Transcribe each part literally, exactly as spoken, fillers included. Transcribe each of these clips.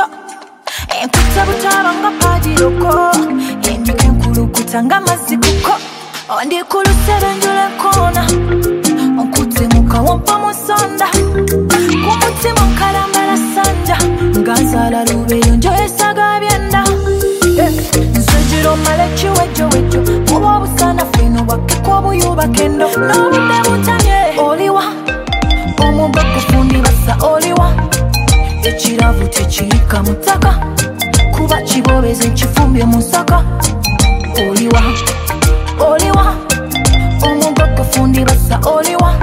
lujo enkuta butabanga padiroko enjuka enkulukuta nga mazzi kuko ndi ku lusebenjula enkoona onkute mukawompa musonda ku mutima nkalambala sanja nga nzaala lubeyo njoyesaga byenda nsejjira omala ekiwejjo wejjo muba obusana feno bwakkeko obuyuba kendo n'obudde butamye oliwa omugo kufundi bassa oliwa ekiravu tekiyika mu ttaka kuba kibobeze nkifumbye mu nsaka oliwa oliwa omugo kufundi bassa oliwa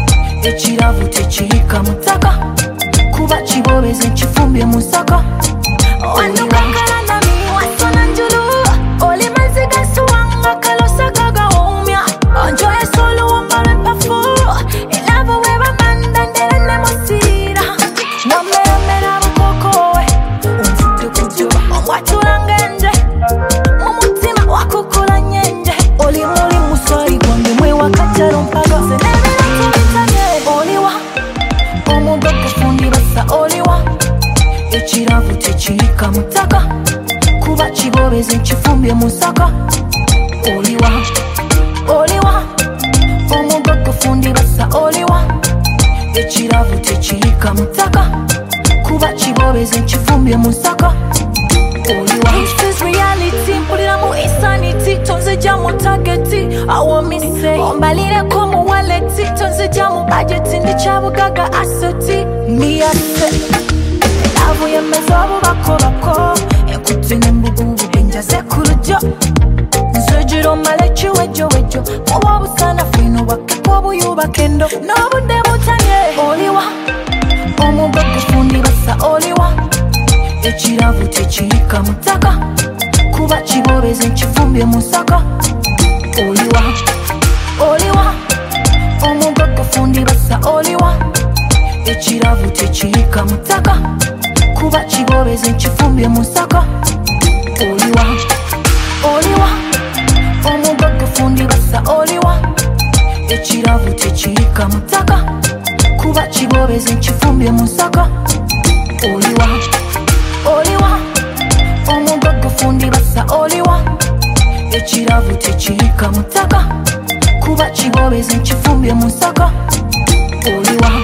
ekiravu tekiyika mu ttaka kuba kibobeze nkifumbye mu nsaka oliwa wasona njulu oli maziga suwanga kalosa kagawumya onjoye soluwomba lwepafu elavo webamanda ndere nemusira nomeramera bukokowe onfudde kujoba omwatula ngenje mumutima wakukula nyenje oli muli muswayi gwange mwewakatalo mpaga senebiratu bitanye oliwa omugo kufundi bassa oliwa ekiravu tekiyika mu ttaka kuba kibobeze nkifumbye mu nsaka oliwa oliwa omugo kufundi bassa oliwa ekiravu tekiyika mu ttaka kuba kibobeze nkifumbye mu nsaka oliwa This is reality mpuliramu insanity tonzija mu targeti awomise ombalireko mu waleti tonzija mu budgeti ndikyabugaga aseti miyase elavu yemmeza obubakobako enkutte n'embugubu benjaze ku lujo nsejjira omala ekiwejjowejjo muba obusana feno bwakkeko obuyuba kendo n'obudde butamye oliwa omugo kufundi bassa oliwa ekiravu tekiyika mu ttaka kuba kibobeze nkifumbye mu nsaka oliwa oliwa omugo kufundi bassa oliwa ekiravu tekiyika mu ttaka kuba kibobeze nkifumbye mu nsaka oliwa oliwa omugo kufundi bassa oliwa ekiravu tekiyika mu ttaka kuba kibobeze nkifumbye mu nsaka oliwa oliwa omugo kufundi bassa oliwa ekiravu tekiyika mu ttaka kuba kibobeze nkifumbye mu nsaka oliwa